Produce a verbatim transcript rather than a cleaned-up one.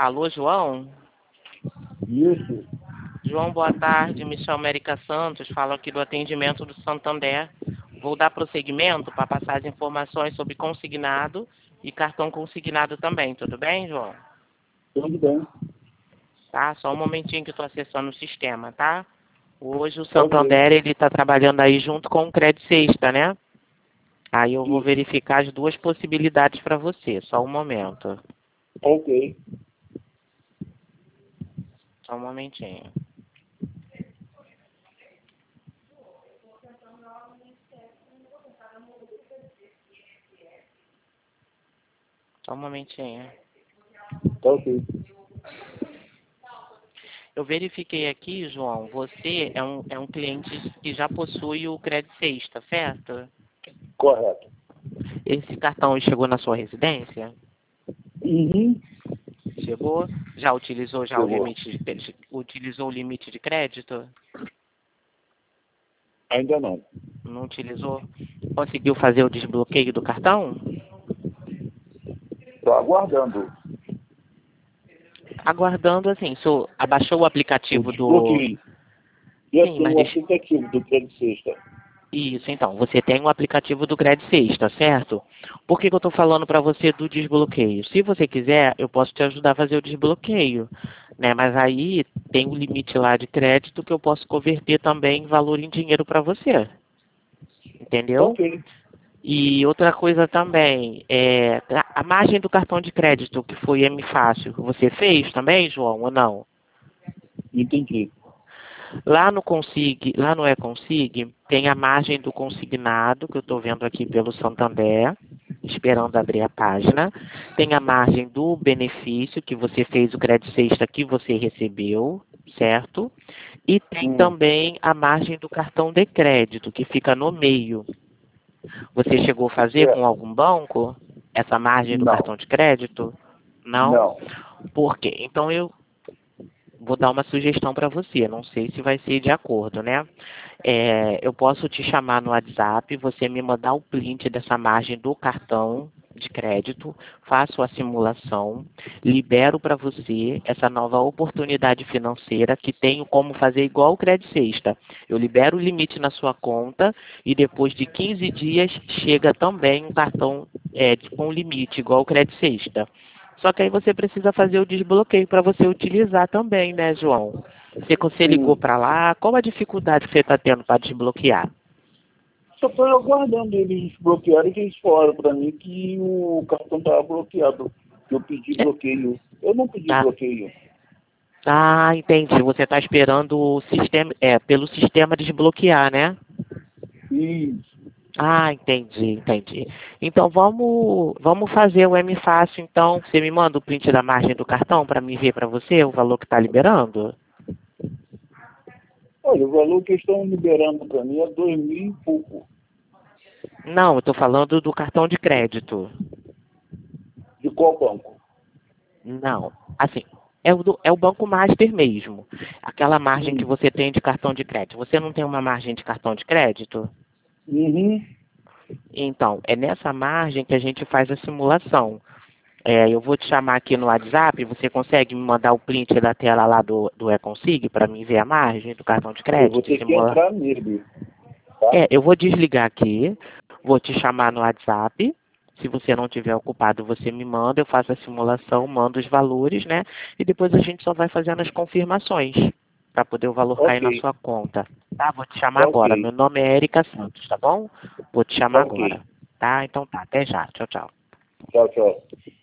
Alô, João? Isso. João, boa tarde. Me chamo Érica Santos, falo aqui do atendimento do Santander. Vou dar prosseguimento para passar as informações sobre consignado e cartão consignado também, tudo bem, João? Tudo bem. Tá, só um momentinho que eu estou acessando o sistema, tá? Hoje o Ok. Santander, ele está trabalhando aí junto com o Crédito Sexta, né? Aí eu vou Isso. verificar as duas possibilidades para você, só um momento. Ok. Só um momentinho. Só um momentinho. Ok. Eu verifiquei aqui, João, você é um, é um cliente que já possui o Crédito Sexta, certo? Correto. Esse cartão chegou na sua residência? Uhum. Chegou? Já utilizou já o Chegou. limite de, utilizou o limite de crédito? Ainda não. Não utilizou? Conseguiu fazer o desbloqueio do cartão? Estou aguardando Aguardando assim, so, abaixou o o aplicativo do... desbloqueio. Eu Sim, tenho mas o deixa... aplicativo do Crédito Sexta. Isso, então, você tem o aplicativo do Crédito Sexta, certo? Por que, que eu estou falando para você do desbloqueio? Se você quiser, eu posso te ajudar a fazer o desbloqueio, né? Mas aí tem um limite lá de crédito que eu posso converter também em valor em dinheiro para você, entendeu? Ok. E outra coisa também, é, a a margem do cartão de crédito, que foi M Fácil, você fez também, João, ou não? Entendi. Lá no Consig, lá no E-Consig, tem a margem do consignado, que eu estou vendo aqui pelo Santander, esperando abrir a página. Tem a margem do benefício, que você fez o crédito sexta que você recebeu, certo? E tem Hum. também a margem do cartão de crédito, que fica no meio. Você chegou a fazer com Certo. algum banco essa margem do Não. cartão de crédito? Não? Não. Por quê? Então eu vou dar uma sugestão para você, não sei se vai ser de acordo, né? É, eu posso te chamar no WhatsApp, você me mandar o print dessa margem do cartão de crédito, faço a simulação, libero para você essa nova oportunidade financeira que tenho como fazer igual o Crédito Sexta. Eu libero o limite na sua conta e depois de quinze dias chega também um cartão é, com limite igual o Crédito Sexta. Só que aí você precisa fazer o desbloqueio para você utilizar também, né, João? Você, você ligou Hum. para lá, qual a dificuldade que você está tendo para desbloquear? Só estou aguardando eles desbloquearem, que eles falaram para mim que o cartão estava bloqueado. Que eu pedi É, bloqueio. Eu não pedi tá. bloqueio. Ah, entendi. Você está esperando o sistema, é, pelo sistema desbloquear, né? Isso. Ah, entendi, entendi. Então vamos, vamos fazer o M Fácil, então. Você me manda o print da margem do cartão para me ver para você o valor que está liberando? Olha, o valor que estão liberando para mim é dois mil e pouco. Não, eu estou falando do cartão de crédito. De qual banco? Não. Assim, é o, do- é o Banco Master mesmo. Aquela margem que Hum. você tem de cartão de crédito. Você não tem uma margem de cartão de crédito? Uhum. Então, é nessa margem que a gente faz a simulação. É, eu vou te chamar aqui no WhatsApp, você consegue me mandar o print da tela lá do, do E-Consig para mim ver a margem do cartão de Eu vou crédito e ter que simular? entrar nele, tá? É, eu vou desligar aqui, vou te chamar no WhatsApp. Se você não tiver ocupado, você me manda, eu faço a simulação, mando os valores, né? E depois a gente só vai fazendo as confirmações para poder o valor cair Ok, na sua conta. Tá? Vou te chamar tá agora. Meu ok, nome é Érica Santos, tá bom? Vou te tá chamar ok. agora. Tá? Então tá, até já. Tchau, tchau. Tchau, tchau.